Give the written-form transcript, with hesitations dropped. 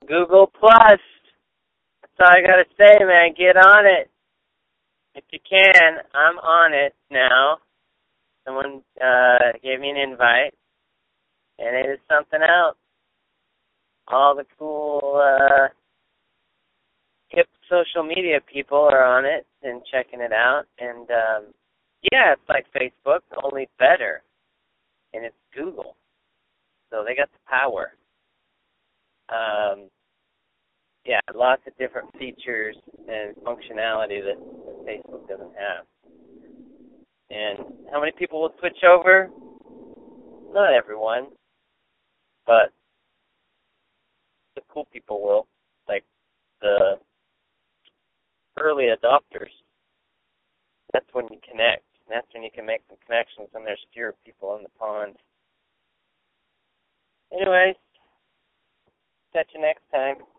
Google Plus. That's all I gotta say, man. Get on it. If you can, I'm on it now. Someone gave me an invite, and it is something else. All the cool hip social media people are on it and checking it out. And, yeah, it's like Facebook, only better. And it's Google. So they got the power. Yeah, lots of different features and functionality that Facebook doesn't have. And how many people will switch over? Not everyone, but the cool people will, like the early adopters. That's when you connect. That's when you can make some connections, and there's fewer people in the pond. Anyways, catch you next time.